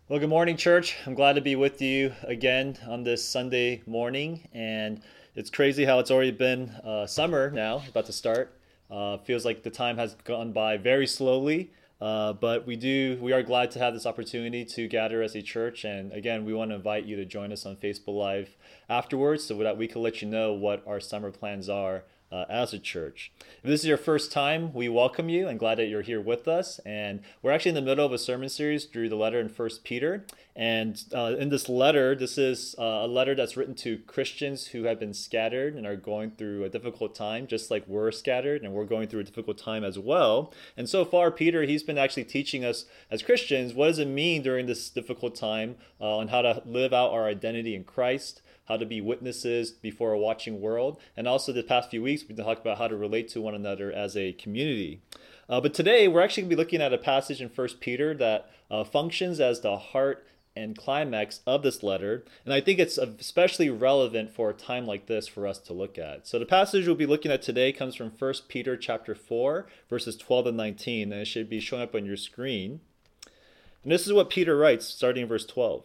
Well, good morning, church. I'm glad to be with you again on this Sunday morning. And it's crazy how it's already been summer now, about to start. Feels like the time has gone by very slowly. But we are glad to have this opportunity to gather as a church. And again, we want to invite you to join us on Facebook Live afterwards so that we can let you know what our summer plans are as a church. If this is your first time, we welcome you and glad that you're here with us. And we're actually in the middle of a sermon series through the letter in First Peter. And in this letter, this is a letter that's written to Christians who have been scattered and are going through a difficult time, just like we're scattered and we're going through a difficult time as well. And so far, Peter, he's been actually teaching us as Christians, what does it mean during this difficult time on how to live out our identity in Christ, how to be witnesses before a watching world. And also the past few weeks, we've been talking about how to relate to one another as a community. But today, we're actually going to be looking at a passage in First Peter that functions as the heart and climax of this letter. And I think it's especially relevant for a time like this for us to look at. So the passage we'll be looking at today comes from First Peter chapter 4, verses 12 and 19, and it should be showing up on your screen. And this is what Peter writes, starting in verse 12.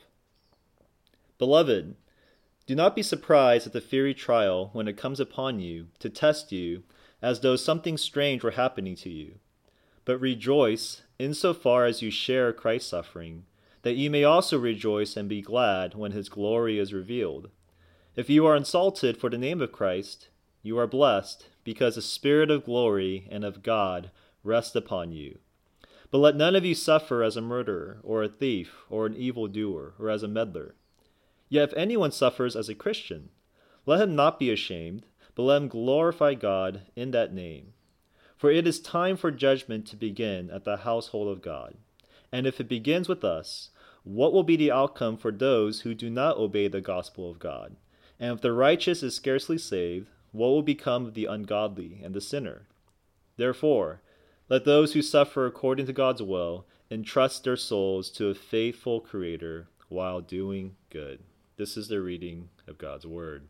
Beloved, do not be surprised at the fiery trial when it comes upon you to test you, as though something strange were happening to you. But rejoice insofar as you share Christ's suffering, that you may also rejoice and be glad when his glory is revealed. If you are insulted for the name of Christ, you are blessed, because the Spirit of glory and of God rests upon you. But let none of you suffer as a murderer, or a thief, or an evildoer, or as a meddler. Yet if anyone suffers as a Christian, let him not be ashamed, but let him glorify God in that name. For it is time for judgment to begin at the household of God. And if it begins with us, what will be the outcome for those who do not obey the gospel of God? And if the righteous is scarcely saved, what will become of the ungodly and the sinner? Therefore, let those who suffer according to God's will entrust their souls to a faithful Creator while doing good. This is the reading of God's Word.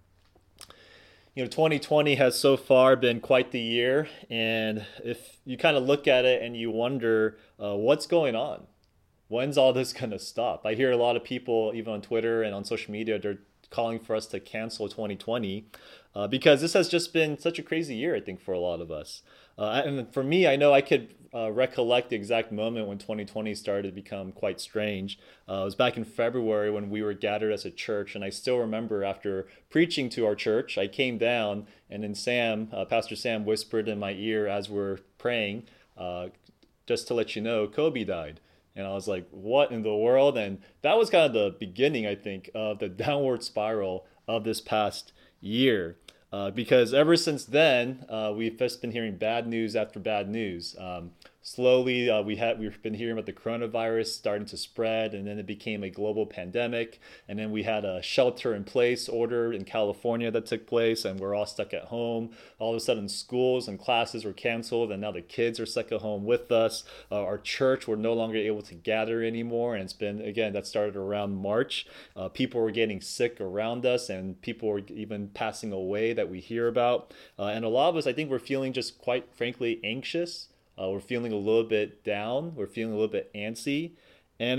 2020 has so far been quite the year, and if you kind of look at it and you wonder what's going on, when's all this going to stop? I hear a lot of people, even on Twitter and on social media, they're calling for us to cancel 2020 because this has just been such a crazy year, I think, for a lot of us. And for me, I know I could recollect the exact moment when 2020 started to become quite strange. It was back in February when we were gathered as a church, and I still remember after preaching to our church, I came down, and then Pastor Sam whispered in my ear as we're praying, just to let you know, Kobe died. And I was like, what in the world? And that was kind of the beginning, I think, of the downward spiral of this past year. Because ever since then, we've just been hearing bad news after bad news. Slowly, we've been hearing about the coronavirus starting to spread, and then it became a global pandemic. And then we had a shelter-in-place order in California that took place, and we're all stuck at home. All of a sudden, schools and classes were canceled, and now the kids are stuck at home with us. Our church, we're no longer able to gather anymore, and it's been, again, that started around March. People were getting sick around us, and people were even passing away that we hear about. And a lot of us, I think, we're feeling just quite frankly anxious. We're feeling a little bit down. We're feeling a little bit antsy. And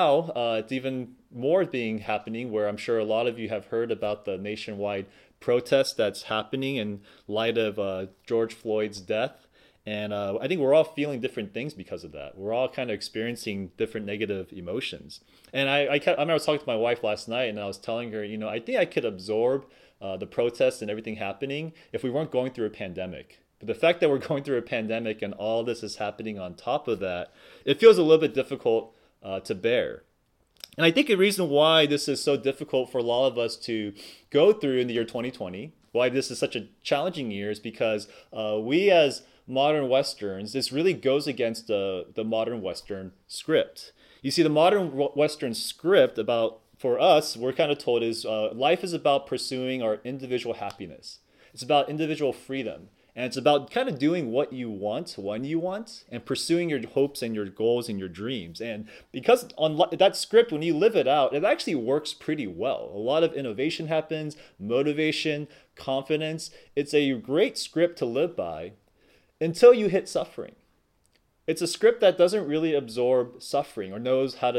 it's even more happening where I'm sure a lot of you have heard about the nationwide protest that's happening in light of George Floyd's death. And I think we're all feeling different things because of that. We're all kind of experiencing different negative emotions. And I remember I was talking to my wife last night, and I was telling her, I think I could absorb the protests and everything happening if we weren't going through a pandemic. But the fact that we're going through a pandemic and all this is happening on top of that, it feels a little bit difficult to bear. And I think the reason why this is so difficult for a lot of us to go through in the year 2020, why this is such a challenging year, is because we as modern Westerns, this really goes against the modern Western script. You see, the modern Western script for us, we're kind of told is life is about pursuing our individual happiness. It's about individual freedom. And it's about kind of doing what you want when you want and pursuing your hopes and your goals and your dreams. And because on that script, when you live it out, it actually works pretty well. A lot of innovation happens, motivation, confidence. It's a great script to live by until you hit suffering. It's a script that doesn't really absorb suffering or knows how to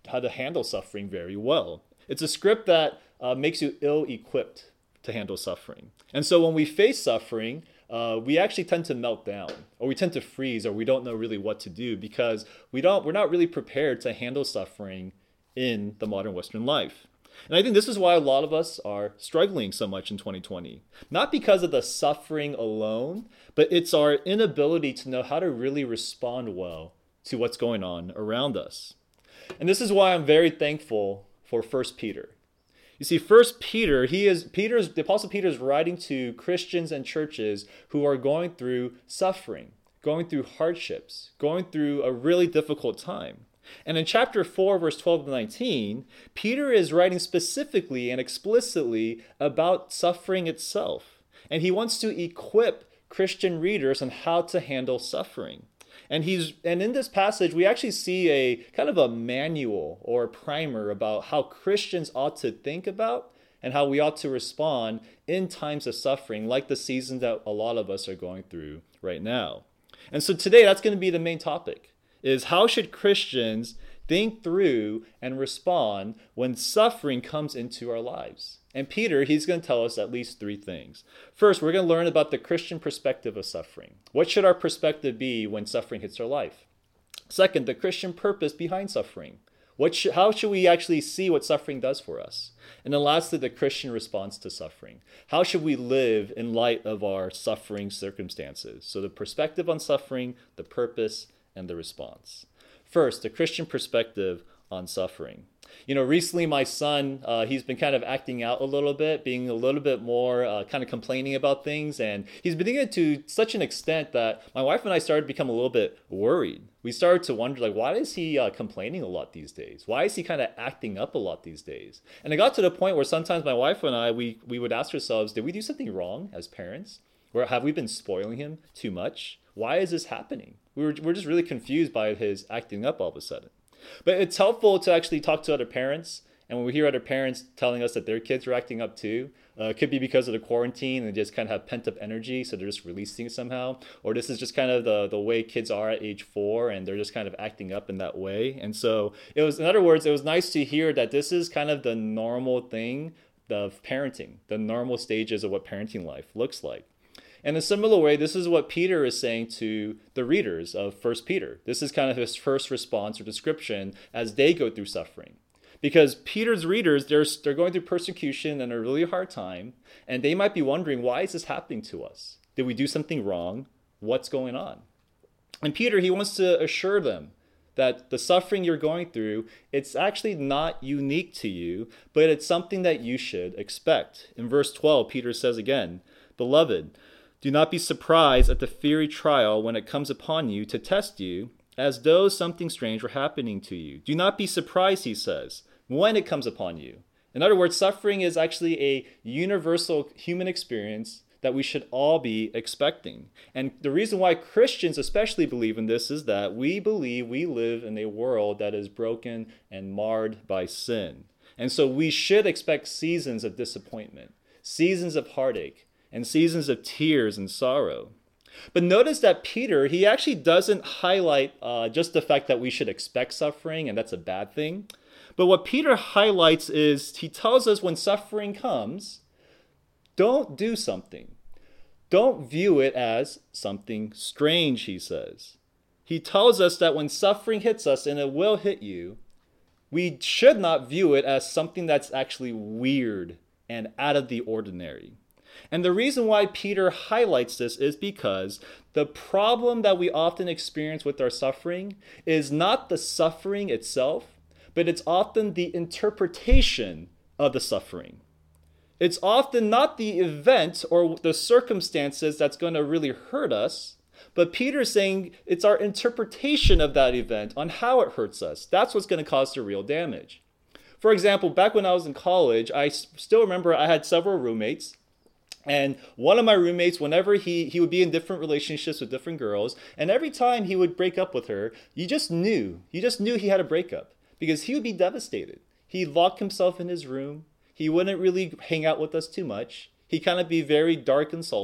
how to handle suffering very well. It's a script that makes you ill-equipped to handle suffering. And so when we face suffering, we actually tend to melt down, or we tend to freeze, or we don't know really what to do because we're not really prepared to handle suffering in the modern Western life. And I think this is why a lot of us are struggling so much in 2020. Not because of the suffering alone, but it's our inability to know how to really respond well to what's going on around us. And this is why I'm very thankful for 1 Peter. You see, 1 Peter, the Apostle Peter is writing to Christians and churches who are going through suffering, going through hardships, going through a really difficult time. And in chapter 4, verse 12 to 19, Peter is writing specifically and explicitly about suffering itself. And he wants to equip Christian readers on how to handle suffering. And in this passage, we actually see a kind of a manual or a primer about how Christians ought to think about and how we ought to respond in times of suffering, like the season that a lot of us are going through right now. And so today, that's going to be the main topic, is how should Christians think through and respond when suffering comes into our lives? And Peter, he's going to tell us at least 3 things. First, we're going to learn about the Christian perspective of suffering. What should our perspective be when suffering hits our life? Second, the Christian purpose behind suffering. How should we actually see what suffering does for us? And then lastly, the Christian response to suffering. How should we live in light of our suffering circumstances? So the perspective on suffering, the purpose, and the response. First, the Christian perspective on suffering. Recently my son, he's been kind of acting out a little bit, being a little bit more kind of complaining about things. And he's been doing it to such an extent that my wife and I started to become a little bit worried. We started to wonder, why is he complaining a lot these days? Why is he kind of acting up a lot these days? And it got to the point where sometimes my wife and I, we would ask ourselves, did we do something wrong as parents? Or have we been spoiling him too much? Why is this happening? We're just really confused by his acting up all of a sudden. But it's helpful to actually talk to other parents. And when we hear other parents telling us that their kids are acting up too, it could be because of the quarantine and they just kind of have pent up energy, so they're just releasing it somehow. Or this is just kind of the way kids are at age 4 and they're just kind of acting up in that way. And so in other words, it was nice to hear that this is kind of the normal thing of parenting, the normal stages of what parenting life looks like. And in a similar way, this is what Peter is saying to the readers of 1 Peter. This is kind of his first response or description as they go through suffering. Because Peter's readers, they're going through persecution and a really hard time, and they might be wondering, why is this happening to us? Did we do something wrong? What's going on? And Peter, he wants to assure them that the suffering you're going through, it's actually not unique to you, but it's something that you should expect. In verse 12, Peter says again, "Beloved, do not be surprised at the fiery trial when it comes upon you to test you, as though something strange were happening to you. Do not be surprised," he says, "when it comes upon you." In other words, suffering is actually a universal human experience that we should all be expecting. And the reason why Christians especially believe in this is that we believe we live in a world that is broken and marred by sin. And so we should expect seasons of disappointment, seasons of heartache, and seasons of tears and sorrow. But notice that Peter, he actually doesn't highlight just the fact that we should expect suffering, and that's a bad thing. But what Peter highlights is he tells us when suffering comes, don't do something. Don't view it as something strange, he says. He tells us that when suffering hits us, and it will hit you, we should not view it as something that's actually weird and out of the ordinary. And the reason why Peter highlights this is because the problem that we often experience with our suffering is not the suffering itself, but it's often the interpretation of the suffering. It's often not the event or the circumstances that's going to really hurt us, but Peter's saying it's our interpretation of that event on how it hurts us. That's what's going to cause the real damage. For example, back when I was in college, I still remember I had several roommates. And one of my roommates, whenever he would be in different relationships with different girls, and every time he would break up with her, you just knew he had a breakup because he would be devastated. He'd lock himself in his room. He wouldn't really hang out with us too much. He'd kind of be very dark and sullen.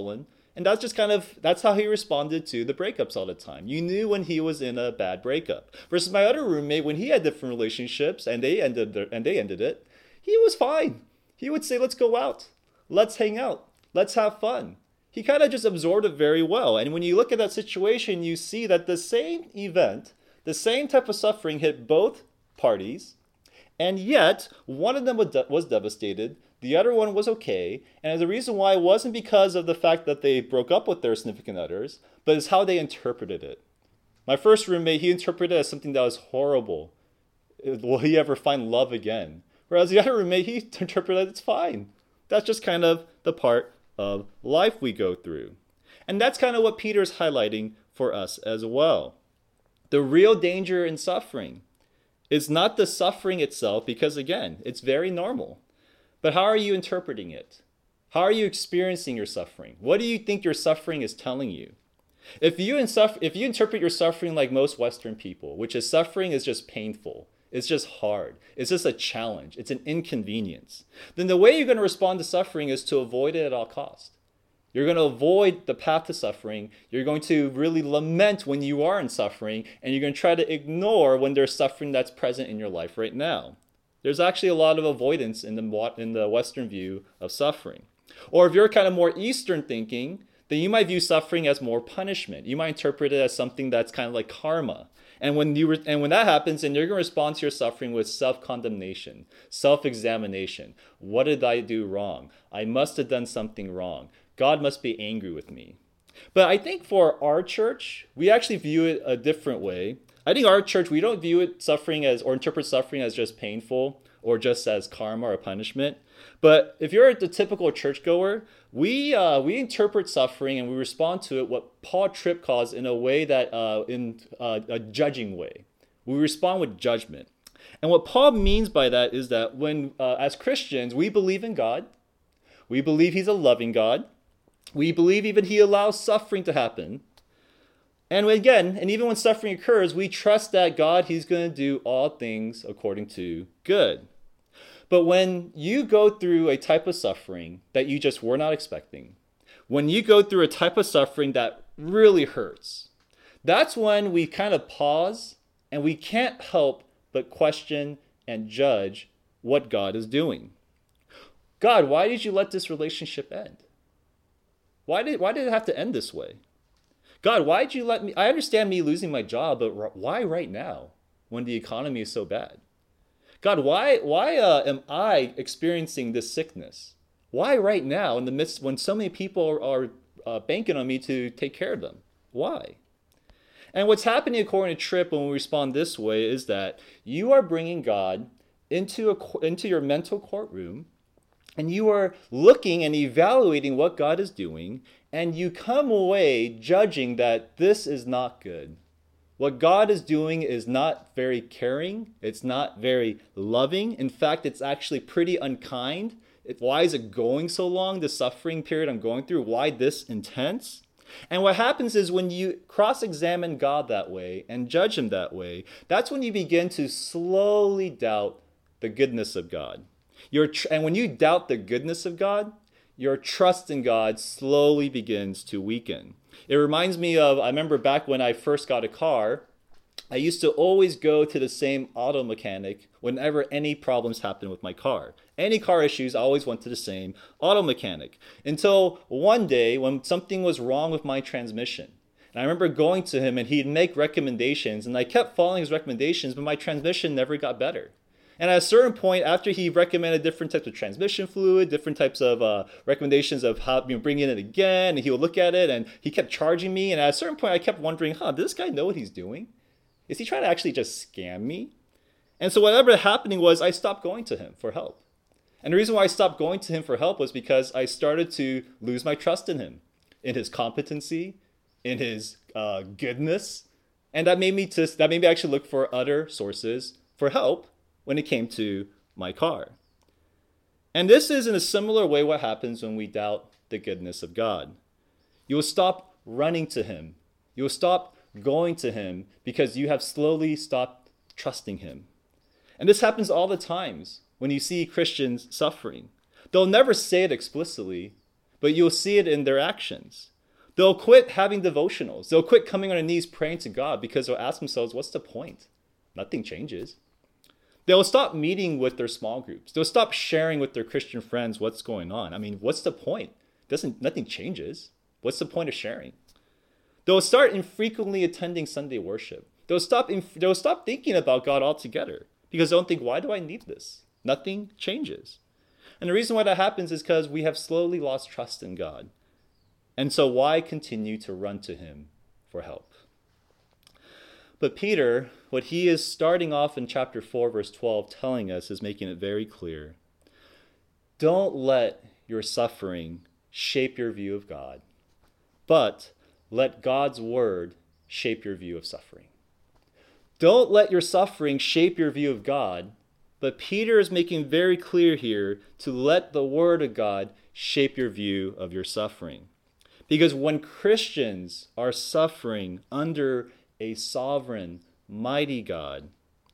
And that's how he responded to the breakups all the time. You knew when he was in a bad breakup. Versus my other roommate, when he had different relationships and they ended it, he was fine. He would say, let's go out. Let's hang out. Let's have fun. He kind of just absorbed it very well. And when you look at that situation, you see that the same event, the same type of suffering hit both parties, and yet one of them was devastated, the other one was okay, and the reason why wasn't because of the fact that they broke up with their significant others, but it's how they interpreted it. My first roommate, he interpreted it as something that was horrible. Will he ever find love again? Whereas the other roommate, he interpreted it's fine. That's just kind of the part of life we go through. And that's kind of what Peter's highlighting for us as well. The real danger in suffering is not the suffering itself, because again, it's very normal. But how are you interpreting it? How are you experiencing your suffering? What do you think your suffering is telling you? If you interpret your suffering like most Western people, which is suffering is just painful, it's just hard, it's just a challenge, it's an inconvenience, then the way you're going to respond to suffering is to avoid it at all costs. You're going to avoid the path to suffering. You're going to really lament when you are in suffering, and you're going to try to ignore when there's suffering that's present in your life right now. There's actually a lot of avoidance in the Western view of suffering. Or if you're kind of more Eastern thinking, then you might view suffering as more punishment. You might interpret it as something that's kind of like karma. And when that happens, then you're going to respond to your suffering with self-condemnation, self-examination. What did I do wrong? I must have done something wrong. God must be angry with me. But I think for our church, we actually view it a different way. I think our church, we don't view it suffering as, or interpret suffering as just painful or just as karma or punishment. But if you're the typical churchgoer, we interpret suffering and we respond to it what Paul Tripp calls in a way that, in a judging way. We respond with judgment. And what Paul means by that is that when, as Christians, we believe in God, we believe he's a loving God, we believe even he allows suffering to happen. And even when suffering occurs, we trust that God, he's going to do all things according to good. But when you go through a type of suffering that you just were not expecting, when you go through a type of suffering that really hurts, that's when we kind of pause and we can't help but question and judge what God is doing. God, why did you let this relationship end? Why did it have to end this way? God, why did you let me? I understand me losing my job, but why right now when the economy is so bad? God, why am I experiencing this sickness? Why right now in the midst when so many people are banking on me to take care of them? Why? And what's happening according to Tripp when we respond this way is that you are bringing God into your mental courtroom, and you are looking and evaluating what God is doing, and you come away judging that this is not good. What God is doing is not very caring. It's not very loving. In fact, it's actually pretty unkind. Why is it going so long, the suffering period I'm going through? Why this intense? And what happens is when you cross-examine God that way and judge him that way, that's when you begin to slowly doubt the goodness of God. And when you doubt the goodness of God, your trust in God slowly begins to weaken. It reminds me of, I remember back when I first got a car, I used to always go to the same auto mechanic whenever any problems happened with my car. Any car issues, I always went to the same auto mechanic. Until one day when something was wrong with my transmission. And I remember going to him and he'd make recommendations, and I kept following his recommendations, but my transmission never got better. And at a certain point, after he recommended different types of transmission fluid, different types of recommendations of how bring it in again, and he would look at it, and he kept charging me. And at a certain point, I kept wondering, does this guy know what he's doing? Is he trying to actually just scam me? And so whatever happening was, I stopped going to him for help. And the reason why I stopped going to him for help was because I started to lose my trust in him, in his competency, in his goodness, and that made me actually look for other sources for help when it came to my car. And this is in a similar way what happens when we doubt the goodness of God. You will stop running to him. You will stop going to him because you have slowly stopped trusting him. And this happens all the times when you see Christians suffering. They'll never say it explicitly, but you'll see it in their actions. They'll quit having devotionals. They'll quit coming on their knees praying to God because they'll ask themselves, what's the point? Nothing changes. They'll stop meeting with their small groups. They'll stop sharing with their Christian friends what's going on. I mean, what's the point? Nothing changes. What's the point of sharing? They'll start infrequently attending Sunday worship. They'll stop thinking about God altogether because they'll think, why do I need this? Nothing changes. And the reason why that happens is because we have slowly lost trust in God. And so why continue to run to him for help? But Peter, what he is starting off in chapter 4, verse 12, telling us is making it very clear. Don't let your suffering shape your view of God, but let God's word shape your view of suffering. Don't let your suffering shape your view of God, but Peter is making very clear here to let the word of God shape your view of your suffering. Because when Christians are suffering under a sovereign, mighty God,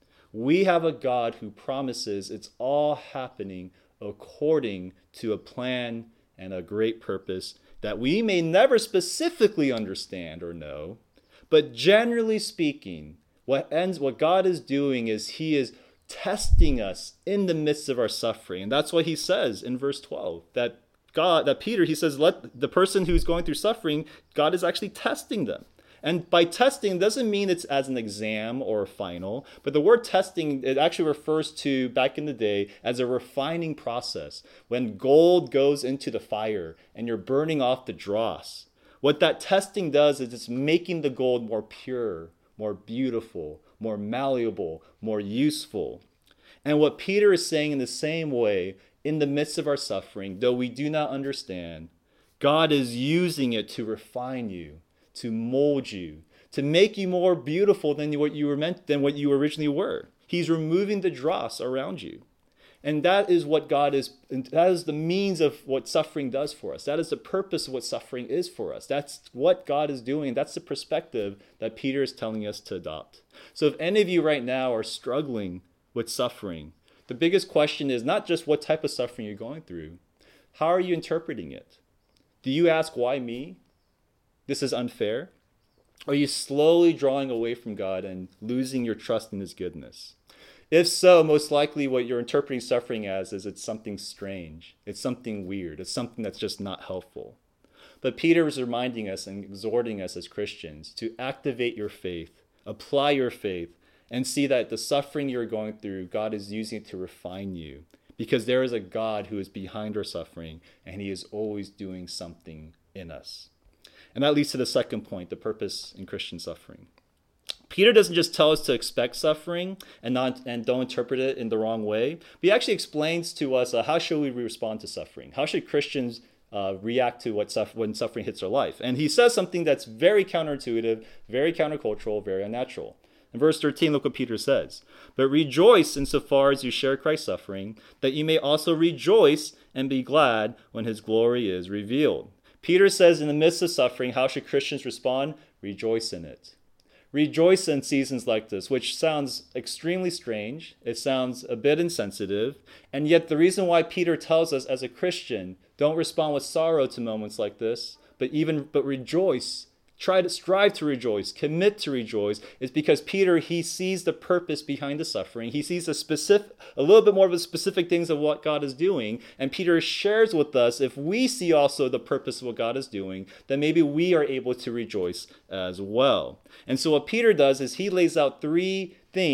we have a God who promises it's all happening according to a plan and a great purpose that we may never specifically understand or know, but generally speaking, what God is doing is he is testing us in the midst of our suffering. And that's why he says in verse 12 that Peter, he says, let the person who's going through suffering, God is actually testing them. And by testing doesn't mean it's as an exam or a final, but the word testing, it actually refers to, back in the day, as a refining process. When gold goes into the fire and you're burning off the dross, what that testing does is it's making the gold more pure, more beautiful, more malleable, more useful. And what Peter is saying in the same way, in the midst of our suffering, though we do not understand, God is using it to refine you, to mold you, to make you more beautiful than what you originally were. He's removing the dross around you. And that is what God is, that is the means of what suffering does for us. That is the purpose of what suffering is for us. That's what God is doing. That's the perspective that Peter is telling us to adopt. So if any of you right now are struggling with suffering, the biggest question is not just what type of suffering you're going through. How are you interpreting it? Do you ask, why me? This is unfair? Are you slowly drawing away from God and losing your trust in his goodness? If so, most likely what you're interpreting suffering as is it's something strange. It's something weird. It's something that's just not helpful. But Peter is reminding us and exhorting us as Christians to activate your faith, apply your faith, and see that the suffering you're going through, God is using it to refine you. Because there is a God who is behind our suffering, and he is always doing something in us. And that leads to the second point, the purpose in Christian suffering. Peter doesn't just tell us to expect suffering and don't interpret it in the wrong way, but he actually explains to us how should we respond to suffering? How should Christians react to when suffering hits our life? And he says something that's very counterintuitive, very countercultural, very unnatural. In verse 13, look what Peter says. But rejoice insofar as you share Christ's suffering, that you may also rejoice and be glad when his glory is revealed. Peter says in the midst of suffering, how should Christians respond? Rejoice in it. Rejoice in seasons like this, which sounds extremely strange. It sounds a bit insensitive. And yet the reason why Peter tells us as a Christian, don't respond with sorrow to moments like this, but rejoice. Try to strive to rejoice, commit to rejoice, is because Peter, he sees the purpose behind the suffering. He sees a little bit more of the specific things of what God is doing. And Peter shares with us, if we see also the purpose of what God is doing, then maybe we are able to rejoice as well. And so what Peter does is he lays out three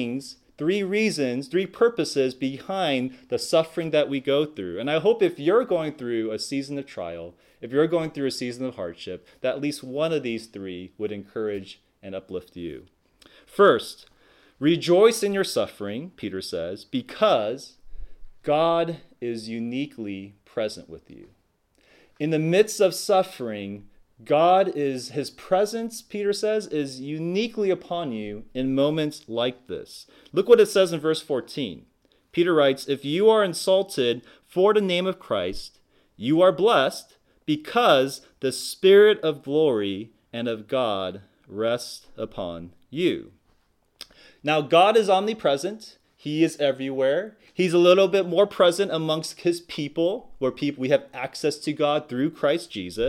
reasons, three purposes behind the suffering that we go through. And I hope if you're going through a season of trial, if you're going through a season of hardship, that at least one of these three would encourage and uplift you. First, rejoice in your suffering, Peter says, because God is uniquely present with you. In the midst of suffering, his presence, Peter says, is uniquely upon you in moments like this. Look what it says in verse 14. Peter writes, if you are insulted for the name of Christ, you are blessed because the Spirit of glory and of God rests upon you. Now, God is omnipresent. He is everywhere. He's a little bit more present amongst his people, where we have access to God through Christ Jesus.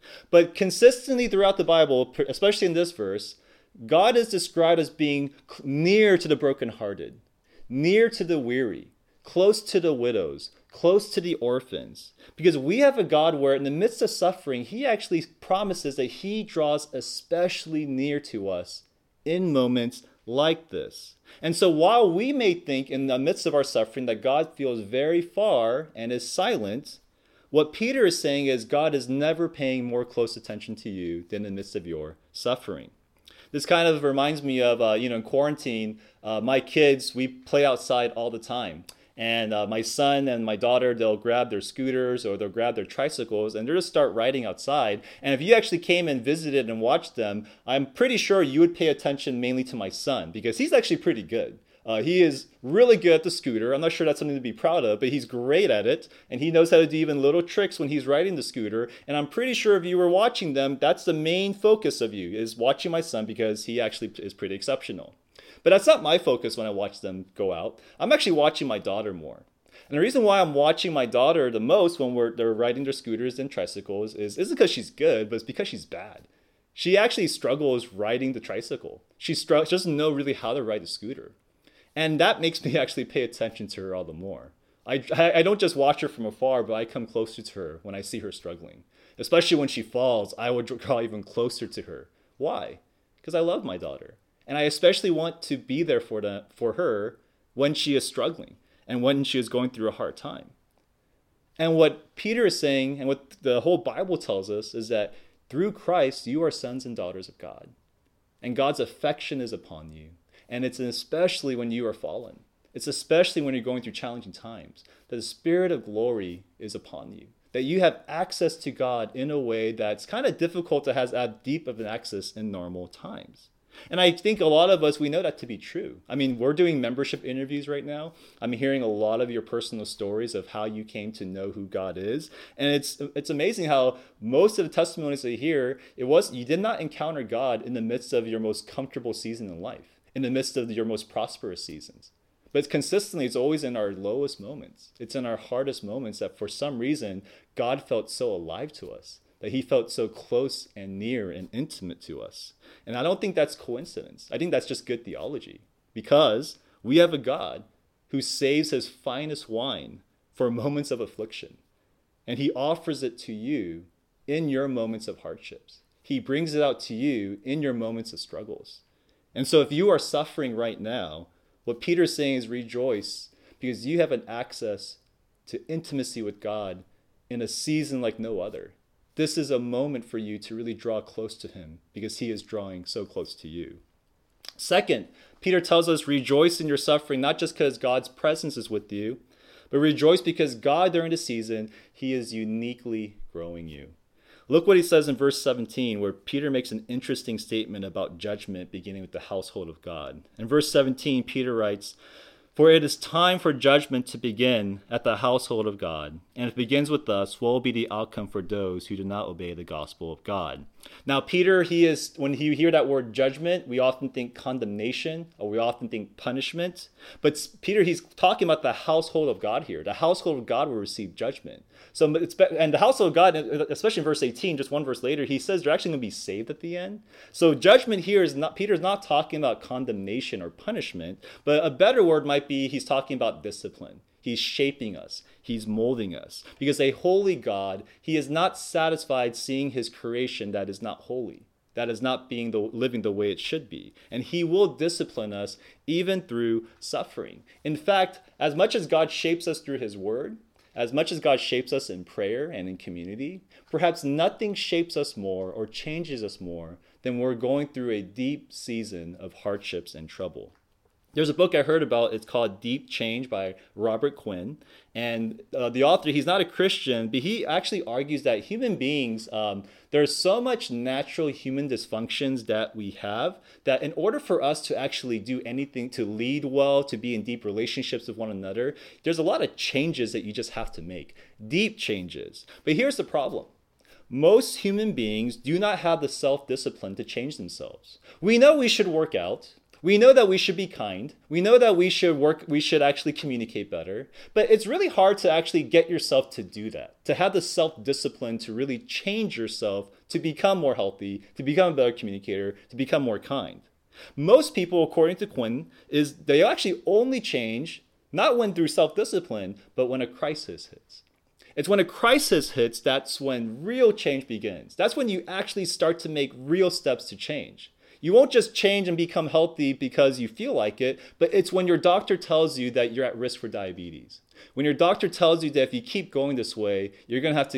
But consistently throughout the Bible, especially in this verse, God is described as being near to the brokenhearted, near to the weary, close to the widows, close to the orphans. Because we have a God where in the midst of suffering, he actually promises that he draws especially near to us in moments like this. And so while we may think in the midst of our suffering that God feels very far and is silent, what Peter is saying is God is never paying more close attention to you than in the midst of your suffering. This kind of reminds me of, in quarantine, my kids, we play outside all the time. And my son and my daughter, they'll grab their scooters or they'll grab their tricycles and they'll just start riding outside. And if you actually came and visited and watched them, I'm pretty sure you would pay attention mainly to my son because he's actually pretty good. He is really good at the scooter. I'm not sure that's something to be proud of, but he's great at it. And he knows how to do even little tricks when he's riding the scooter. And I'm pretty sure if you were watching them, that's the main focus of you, is watching my son because he actually is pretty exceptional. But that's not my focus when I watch them go out. I'm actually watching my daughter more. And the reason why I'm watching my daughter the most when they're riding their scooters and tricycles isn't because she's good, but it's because she's bad. She actually struggles riding the tricycle. She doesn't know really how to ride a scooter. And that makes me actually pay attention to her all the more. I don't just watch her from afar, but I come closer to her when I see her struggling. Especially when she falls, I would draw even closer to her. Why? Because I love my daughter. And I especially want to be there for her when she is struggling and when she is going through a hard time. And what Peter is saying and what the whole Bible tells us is that through Christ, you are sons and daughters of God. And God's affection is upon you. And it's especially when you are fallen. It's especially when you're going through challenging times that the Spirit of glory is upon you. That you have access to God in a way that's kind of difficult to have deep of an access in normal times. And I think a lot of us, we know that to be true. I mean, we're doing membership interviews right now. I'm hearing a lot of your personal stories of how you came to know who God is. And it's amazing how most of the testimonies I hear, you did not encounter God in the midst of your most comfortable season in life, in the midst of your most prosperous seasons. But consistently, it's always in our lowest moments. It's in our hardest moments that for some reason, God felt so alive to us, that he felt so close and near and intimate to us. And I don't think that's coincidence. I think that's just good theology, because we have a God who saves his finest wine for moments of affliction. And he offers it to you in your moments of hardships. He brings it out to you in your moments of struggles. And so if you are suffering right now, what Peter's saying is rejoice, because you have an access to intimacy with God in a season like no other. This is a moment for you to really draw close to him because he is drawing so close to you. Second, Peter tells us rejoice in your suffering, not just because God's presence is with you, but rejoice because God during the season, he is uniquely growing you. Look what he says in verse 17, where Peter makes an interesting statement about judgment beginning with the household of God. In verse 17, Peter writes, "For it is time for judgment to begin at the household of God. And if it begins with us, what will be the outcome for those who do not obey the gospel of God?" Now, Peter, when you hear that word judgment, we often think condemnation, or we often think punishment. But Peter, he's talking about the household of God here. The household of God will receive judgment. And the household of God, especially in verse 18, just one verse later, he says they're actually going to be saved at the end. So judgment here is not, Peter's not talking about condemnation or punishment, but a better word might be he's talking about discipline. He's shaping us. He's molding us. Because a holy God, he is not satisfied seeing his creation that is not holy, that is not living the way it should be. And he will discipline us even through suffering. In fact, as much as God shapes us through his word, as much as God shapes us in prayer and in community, perhaps nothing shapes us more or changes us more than we're going through a deep season of hardships and trouble. There's a book I heard about. It's called Deep Change by Robert Quinn. And the author, he's not a Christian, but he actually argues that human beings, there's so much natural human dysfunctions that we have that in order for us to actually do anything, to lead well, to be in deep relationships with one another, there's a lot of changes that you just have to make. Deep changes. But here's the problem. Most human beings do not have the self-discipline to change themselves. We know we should work out. We know that we should be kind. We know that we should actually communicate better. But it's really hard to actually get yourself to do that, to have the self-discipline to really change yourself, to become more healthy, to become a better communicator, to become more kind. Most people, according to Quinn, is they actually only change not when through self-discipline, but when a crisis hits. It's when a crisis hits that's when real change begins. That's when you actually start to make real steps to change. You won't just change and become healthy because you feel like it, but it's when your doctor tells you that you're at risk for diabetes. When your doctor tells you that if you keep going this way, you're going to have to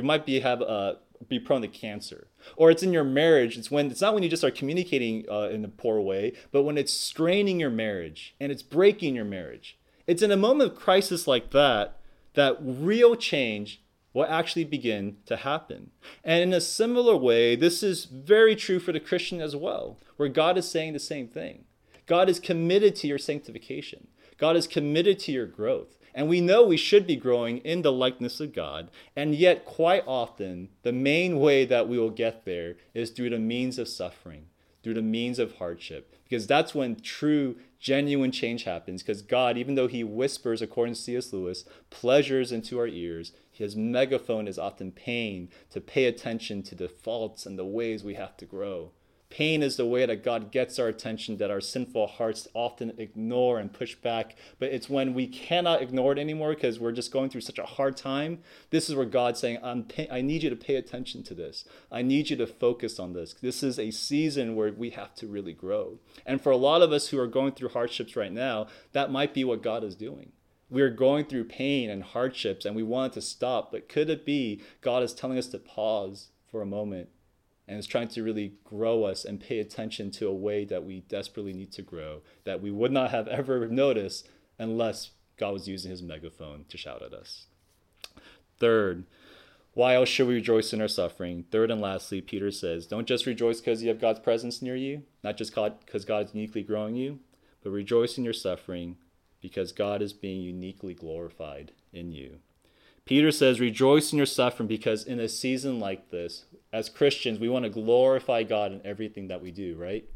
be prone to cancer. Or it's in your marriage. It's not when you just are communicating in a poor way, but when it's straining your marriage and it's breaking your marriage. It's in a moment of crisis like that real change will actually begin to happen. And in a similar way, this is very true for the Christian as well, where God is saying the same thing. God is committed to your sanctification. God is committed to your growth. And we know we should be growing in the likeness of God. And yet, quite often, the main way that we will get there is through the means of suffering, through the means of hardship. Because that's when true, genuine change happens. Because God, even though he whispers, according to C.S. Lewis, pleasures into our ears, his megaphone is often pain, to pay attention to the faults and the ways we have to grow. Pain is the way that God gets our attention that our sinful hearts often ignore and push back. But it's when we cannot ignore it anymore because we're just going through such a hard time. This is where God's saying, I need you to pay attention to this. I need you to focus on this. This is a season where we have to really grow. And for a lot of us who are going through hardships right now, that might be what God is doing. We're going through pain and hardships and we want it to stop. But could it be God is telling us to pause for a moment and is trying to really grow us and pay attention to a way that we desperately need to grow, that we would not have ever noticed unless God was using his megaphone to shout at us. Third, why else should we rejoice in our suffering? Third and lastly, Peter says, don't just rejoice because you have God's presence near you, not just because God is uniquely growing you, but rejoice in your suffering because God is being uniquely glorified in you. Peter says, rejoice in your suffering because in a season like this, as Christians, we want to glorify God in everything that we do, right?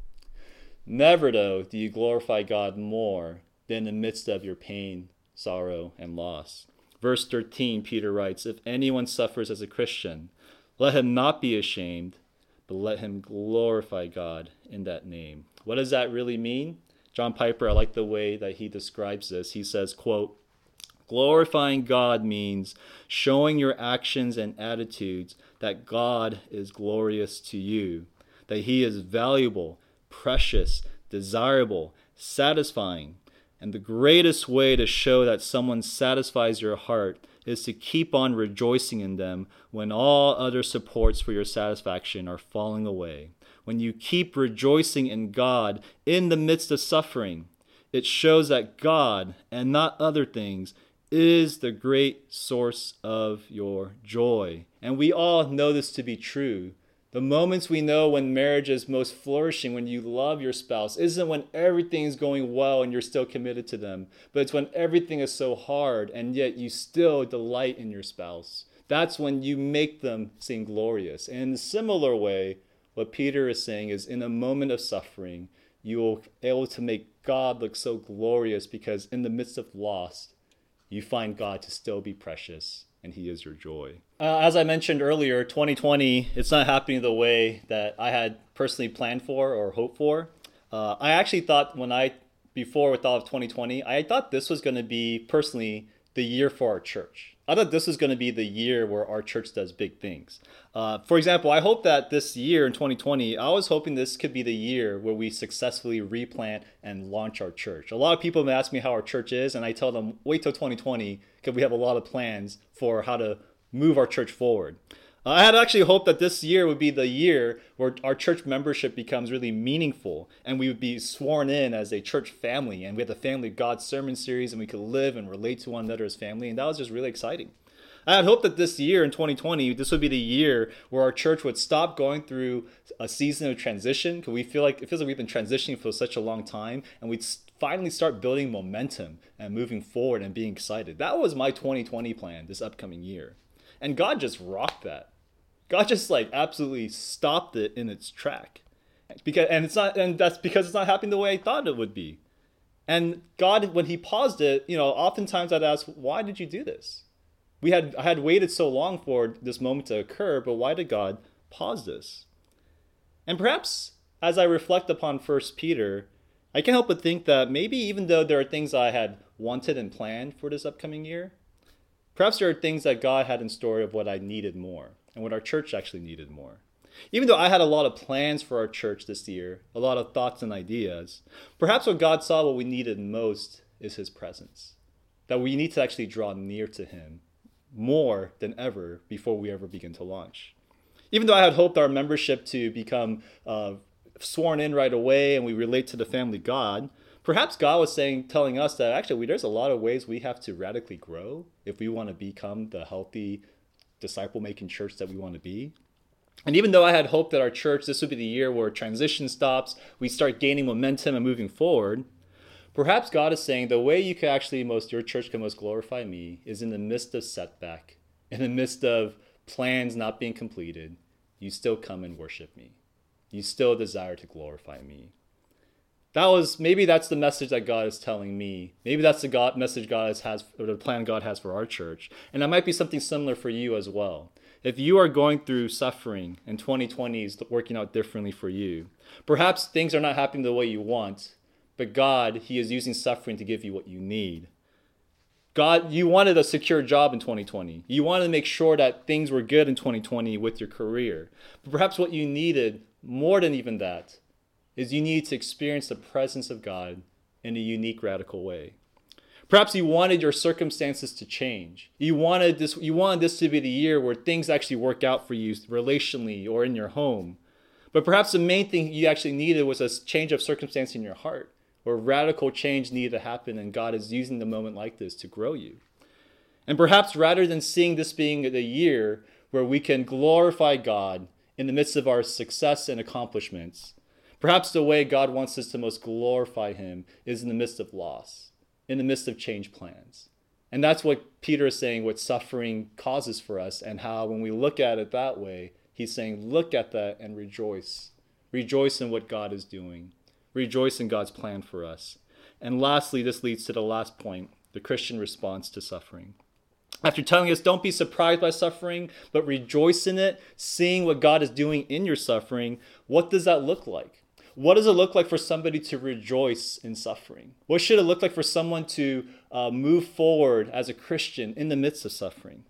Never, though, do you glorify God more than in the midst of your pain, sorrow, and loss. Verse 13, Peter writes, if anyone suffers as a Christian, let him not be ashamed, but let him glorify God in that name. What does that really mean? John Piper, I like the way that he describes this. He says, quote, glorifying God means showing your actions and attitudes that God is glorious to you, that he is valuable, precious, desirable, satisfying. And the greatest way to show that someone satisfies your heart is to keep on rejoicing in them when all other supports for your satisfaction are falling away. When you keep rejoicing in God in the midst of suffering, it shows that God and not other things is the great source of your joy. And we all know this to be true. The moments we know when marriage is most flourishing, when you love your spouse, isn't when everything is going well and you're still committed to them, but it's when everything is so hard and yet you still delight in your spouse. That's when you make them seem glorious. And in a similar way, what Peter is saying is in a moment of suffering, you will be able to make God look so glorious because in the midst of loss, you find God to still be precious, and he is your joy. As I mentioned earlier, 2020, it's not happening the way that I had personally planned for or hoped for. I actually thought before we thought of 2020, I thought this was going to be personally the year for our church. I thought this was going to be the year where our church does big things. For example, I hope that this year in 2020, I was hoping this could be the year where we successfully replant and launch our church. A lot of people have asked me how our church is, and I tell them, wait till 2020, because we have a lot of plans for how to move our church forward. I had actually hoped that this year would be the year where our church membership becomes really meaningful and we would be sworn in as a church family and we had the Family of God sermon series and we could live and relate to one another as family, and that was just really exciting. I had hoped that this year in 2020, this would be the year where our church would stop going through a season of transition, because it feels like we've been transitioning for such a long time, and we'd finally start building momentum and moving forward and being excited. That was my 2020 plan this upcoming year. And God just rocked that. God just absolutely stopped it in its track. And that's because it's not happening the way I thought it would be. And God, when he paused it, oftentimes I'd ask, why did you do this? I had waited so long for this moment to occur, but why did God pause this? And perhaps as I reflect upon First Peter, I can't help but think that maybe even though there are things I had wanted and planned for this upcoming year, perhaps there are things that God had in store of what I needed more and what our church actually needed more. Even though I had a lot of plans for our church this year, a lot of thoughts and ideas, perhaps what God saw what we needed most is his presence. That we need to actually draw near to him more than ever before we ever begin to launch. Even though I had hoped our membership to become sworn in right away and we relate to the family God, perhaps God was telling us that actually there's a lot of ways we have to radically grow if we want to become the healthy disciple-making church that we want to be. And even though I had hoped that our church, this would be the year where transition stops, we start gaining momentum and moving forward, perhaps God is saying the way your church can most glorify me is in the midst of setback, in the midst of plans not being completed, you still come and worship me. You still desire to glorify me. Maybe that's the message that God is telling me. Maybe that's the message God has, or the plan God has for our church. And that might be something similar for you as well. If you are going through suffering and 2020 is working out differently for you, perhaps things are not happening the way you want, but God, he is using suffering to give you what you need. God, you wanted a secure job in 2020. You wanted to make sure that things were good in 2020 with your career. But perhaps what you needed more than even that is you need to experience the presence of God in a unique, radical way. Perhaps you wanted your circumstances to change. You wanted this to be the year where things actually work out for you relationally or in your home. But perhaps the main thing you actually needed was a change of circumstance in your heart, where radical change needed to happen, and God is using the moment like this to grow you. And perhaps rather than seeing this being the year where we can glorify God in the midst of our success and accomplishments, perhaps the way God wants us to most glorify him is in the midst of loss, in the midst of change plans. And that's what Peter is saying, what suffering causes for us, and how when we look at it that way, he's saying, look at that and rejoice. Rejoice in what God is doing. Rejoice in God's plan for us. And lastly, this leads to the last point, the Christian response to suffering. After telling us, don't be surprised by suffering, but rejoice in it, seeing what God is doing in your suffering, what does that look like? What does it look like for somebody to rejoice in suffering? What should it look like for someone to move forward as a Christian in the midst of suffering?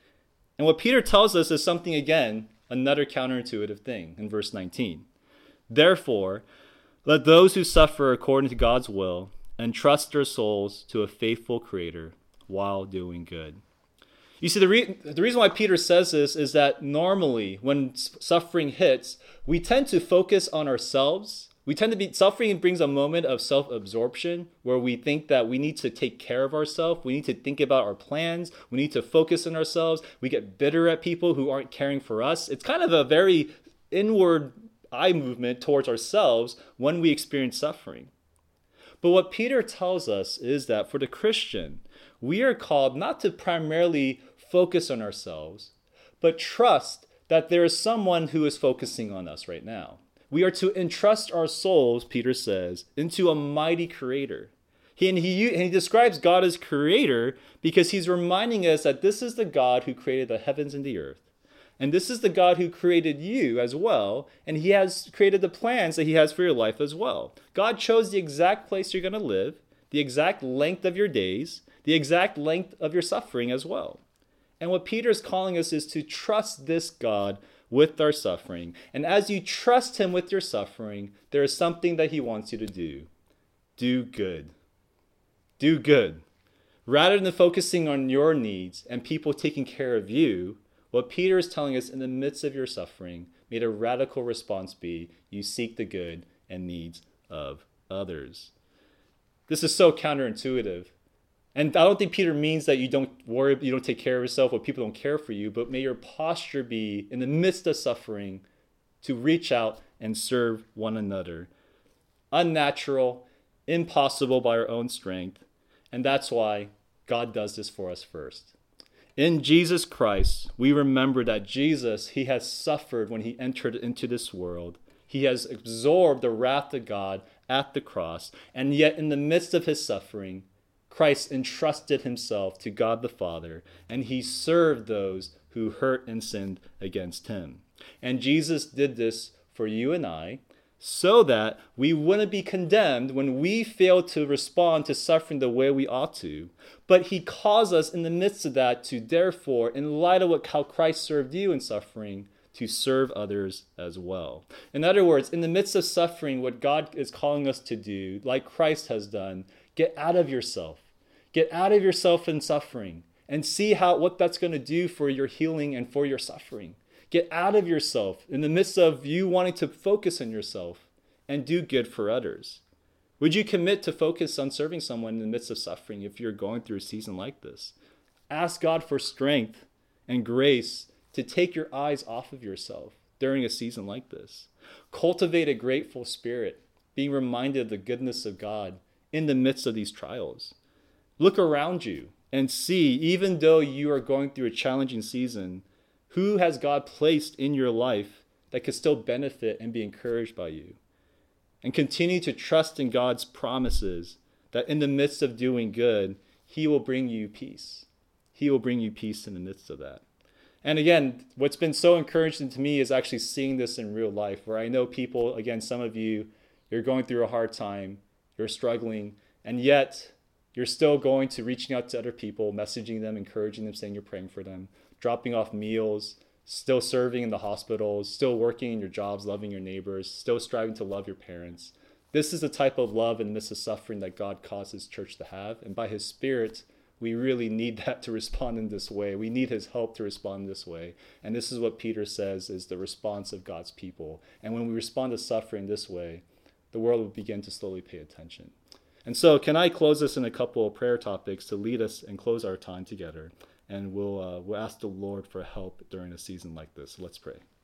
And what Peter tells us is something, again, another counterintuitive thing in verse 19. Therefore, let those who suffer according to God's will entrust their souls to a faithful Creator while doing good. You see, the reason why Peter says this is that normally when suffering hits, we tend to focus on ourselves. Suffering brings a moment of self-absorption where we think that we need to take care of ourselves. We need to think about our plans. We need to focus on ourselves. We get bitter at people who aren't caring for us. It's kind of a very inward eye movement towards ourselves when we experience suffering. But what Peter tells us is that for the Christian, we are called not to primarily focus on ourselves, but trust that there is someone who is focusing on us right now. We are to entrust our souls, Peter says, into a mighty Creator. He describes God as Creator because he's reminding us that this is the God who created the heavens and the earth. And this is the God who created you as well, and he has created the plans that he has for your life as well. God chose the exact place you're going to live, the exact length of your days, the exact length of your suffering as well. And what Peter is calling us is to trust this God with our suffering. And as you trust him with your suffering, there is something that he wants you to do. Do good. Do good. Rather than focusing on your needs and people taking care of you, what Peter is telling us in the midst of your suffering, may the radical response be, you seek the good and needs of others. This is so counterintuitive. And I don't think Peter means that you don't worry, you don't take care of yourself or people don't care for you, but may your posture be, in the midst of suffering, to reach out and serve one another. Unnatural, impossible by our own strength. And that's why God does this for us first. In Jesus Christ, we remember that Jesus, he has suffered when he entered into this world. He has absorbed the wrath of God at the cross. And yet in the midst of his suffering, Christ entrusted himself to God the Father, and he served those who hurt and sinned against him. And Jesus did this for you and I, so that we wouldn't be condemned when we fail to respond to suffering the way we ought to. But he calls us in the midst of that to, therefore, in light of how Christ served you in suffering, to serve others as well. In other words, in the midst of suffering, what God is calling us to do, like Christ has done, get out of yourself. Get out of yourself in suffering and see what that's going to do for your healing and for your suffering. Get out of yourself in the midst of you wanting to focus on yourself and do good for others. Would you commit to focus on serving someone in the midst of suffering if you're going through a season like this? Ask God for strength and grace to take your eyes off of yourself during a season like this. Cultivate a grateful spirit, being reminded of the goodness of God in the midst of these trials. Look around you and see, even though you are going through a challenging season, who has God placed in your life that could still benefit and be encouraged by you? And continue to trust in God's promises that in the midst of doing good, he will bring you peace. He will bring you peace in the midst of that. And again, what's been so encouraging to me is actually seeing this in real life, where I know people, again, some of you, you're going through a hard time, you're struggling, and yet you're still going to reaching out to other people, messaging them, encouraging them, saying you're praying for them, dropping off meals, still serving in the hospitals, still working in your jobs, loving your neighbors, still striving to love your parents. This is the type of love in the midst of suffering that God causes church to have. And by his Spirit, we really need that to respond in this way. We need his help to respond this way. And this is what Peter says is the response of God's people. And when we respond to suffering this way, the world will begin to slowly pay attention. And so can I close this in a couple of prayer topics to lead us and close our time together? And we'll ask the Lord for help during a season like this. Let's pray.